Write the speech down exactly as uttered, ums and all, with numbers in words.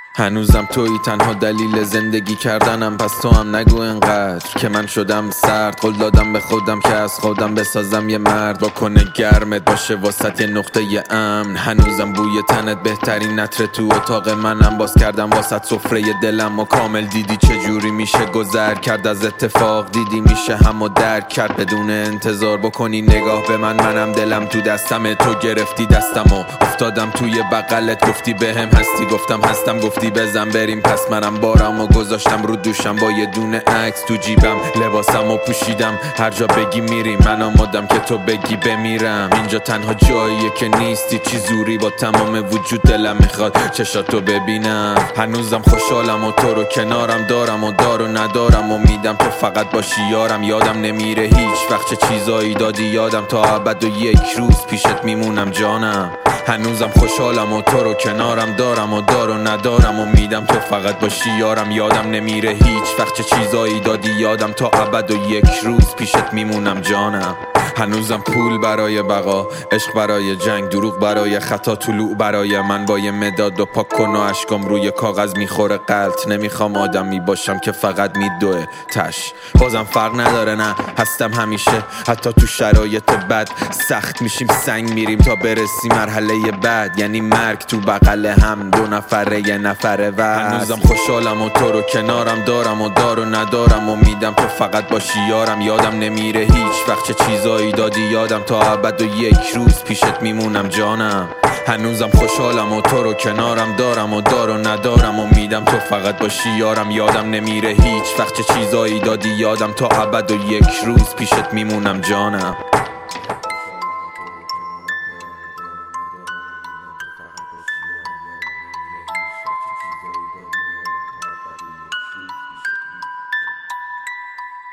هنوزم تویی تنها دلیل زندگی کردنم، پس تو هم نگو انقدر که من شدم سرد. قول دادم به خودم که از خودم بسازم یه مرد، با کنه گرمت باشه واسط یه نقطه ی امن. هنوزم بوی تنت بهترین نطره تو اتاق منم، باز کردم واسط سفره دلم و کامل دیدی چجوری میشه گذر کرد از اتفاق. دیدی میشه همو درک کرد بدون انتظار بکنی نگاه به من. منم دلم تو دستم، تو گرفتی دستم و افتادم توی بغلت. گفتی بهم هستی، گفتم هستم. گفتی بزن بریم، پس منم بارم و گذاشتم رو دوشم با یه دونه عکس تو جیبم. لباسم و پوشیدم، هر جا بگی میریم. من آمادم که تو بگی بمیرم. اینجا تنها جاییه که نیستی، چی زوری با تمام وجود دلم میخواد چشاتو ببینم. هنوزم خوشحالم و تو رو کنارم دارم و دار و ندارم امیدم تو فقط باشی یارم. یادم نمیره هیچ وقت چه چیزایی دادی یادم، تا ابد و یک روز پیشت میمونم جانم. هنوزم خوشحالم و تو رو کنارم دارم و دار و ندارم امیدم تو فقط باشی یارم. یادم نمیره هیچ وقت چه چیزایی دادی یادم، تا ابد و یک روز پیشت میمونم جانم. هنوزم پول برای بقا، عشق برای جنگ، دروغ برای خطا، طلوع برای من. با یه مداد و پاک کن و عشقم روی کاغذ میخوره غلط. نمیخوام آدمی باشم که فقط میدوه تش. بازم فرق نداره نه، هستم همیشه. حتی تو شرایط بد سخت میشیم سنگ میریم تا برسی مرحله بعد، یعنی مرگ تو بغل هم دو نفره یه نفره. و هنوزم خوشحالم و تو رو کنارم دارم و دار و ندارم امیدم تو فقط باشی یارم. یادم نمیره هیچ وقت چه چیزایی دادی یادم، تا ابد و یک روز پیشت میمونم جانم. هنوزم خوشحالم و تو رو کنارم دارم و دار و ندارم امیدم تو فقط باشی یارم. یادم نمیره هیچ وقت چه چیزایی دادی یادم، تا ابد و یک روز پیشت میمونم جانم.